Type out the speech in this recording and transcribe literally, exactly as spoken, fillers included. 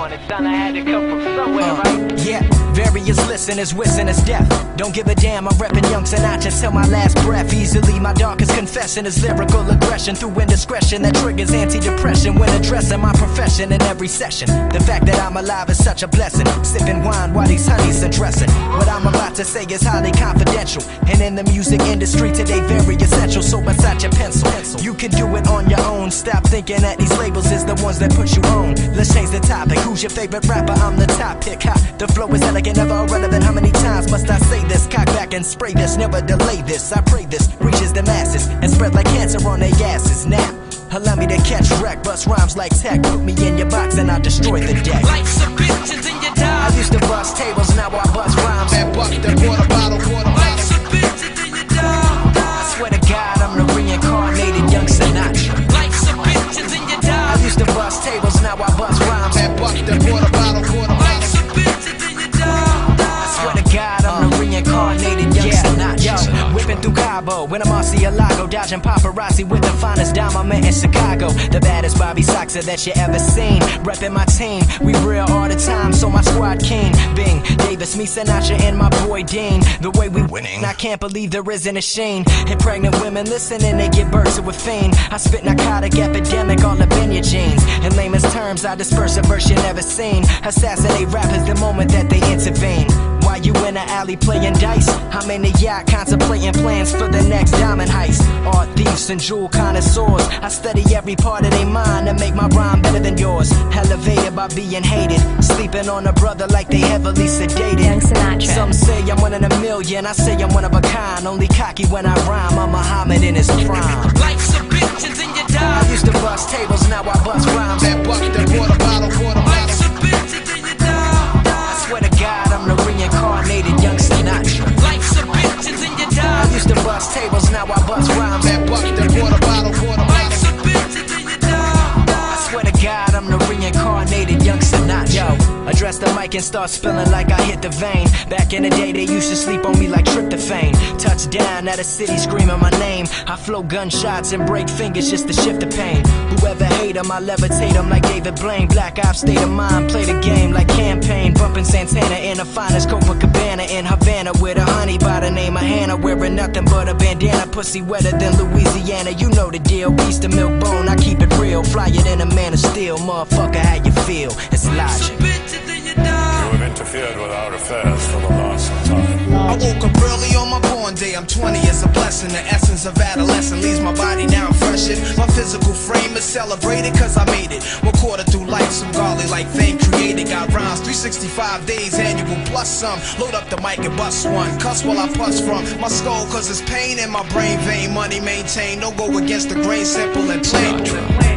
on it, son. I had to come from somewhere, uh, right? Yeah, various listeners wishing us death. Don't give a damn, I'm reppin' Young Sinatra till my last breath. Easily, my darkest confession is lyrical aggression through indiscretion that triggers anti-depression when addressing my profession in every session. The fact that I'm alive is such a blessing. Sipping wine while these honeys undressing. What I'm about to say is highly confidential, and in the music industry today very essential. So beside your pencil, you can do it on your own. Stop thinking that these labels is the ones that put you on. Let's change the topic. Who's your favorite rapper? I'm the topic. Ha, the flow is elegant, never irrelevant. How many times must I say this? Cock back and spray this, never delay this. I pray this reaches the masses and spread like cancer on their asses. Now, allow me to catch wreck, bust rhymes like tech. Put me in your box and I'll destroy the deck. Life's a bitch and then you die. I used to bust tables, now I bust rhymes. That buck, that water bottle, water Life's a bitch and then you die. I swear to God, I'm the reincarnated Young Sinatra. Life's a bitch and then you die. I used to bust tables, now I bust rhymes. That buck, that water bottle, water Life's a bitch and then you die. I swear to God, I'm the reincarnated Young Sinatra. Yo, whipping through Cabo when I'm Murcielago, dodging paparazzi with the finest dime I'm in Chicago. The baddest Bobby Soxer that you ever seen. Reppin' my team, we real all the time, so my squad keen. Bing, Davis, me, Sinatra, and my boy Dean. The way we winning, I can't believe there isn't a sheen. And pregnant women listening, they get birth to a fiend. I spit narcotic epidemic all up in your jeans. In layman's terms, I disperse a verse you never seen. Assassinate rappers the moment that they intervene. While you in the alley playing dice, I'm in the yacht contemplating plans for the next diamond heist. Art thieves and jewel connoisseurs, I study every part of their mind to make my rhyme better than yours. Elevated by being hated, sleeping on a brother like they heavily sedated. Young Sinatra. Some say I'm one in a million, I say I'm one of a kind. Only cocky when I rhyme, I'm Muhammad in his prime. Life's a bitch and then you die. I used to bust tables, now I bust rhymes. That buck, that water bottle, water Life's bottle. a bitch and then you die. I swear to God, I'm the reincarnated Young Sinatra. Life's a bitch and then you die. I used to bust tables, now I bust rhymes. That buck, that water bottle, water Life's bottle. a bitch and then you die. I swear to God, I'm the reincarnated Young Sinatra. Yo, address the mic and start spilling like I hit the vein. Back in the day, they used to sleep on me like tryptophan. Touchdown at a city screaming my name. I flow gunshots and break fingers just to shift the pain. Whoever hate 'em, I levitate 'em like David Blaine. Black ops state of mind, play the game like campaign. Bumping Santana in the finest Copacabana in Havana with a honey by the name of Hannah. Wearing nothing but a bandana, pussy wetter than Louisiana. You know the deal, beast of milk bone, I keep it real. Flyer than a man of steel, motherfucker, how you feel? It's Life's a logic. bitch and then you die. You have interfered with our affairs for the last time. I woke up early on my born day. I'm twenty, it's a blessing. The essence of adolescence leaves my body now freshened. My physical frame is celebrated cause I made it. One quarter through life, some godly like fame created. Got rhymes, three sixty-five days annual plus some. Load up the mic and bust one. Cuss while I puss from my skull cause it's pain in my brain vein. Money maintained, don't go against the grain, simple and plain.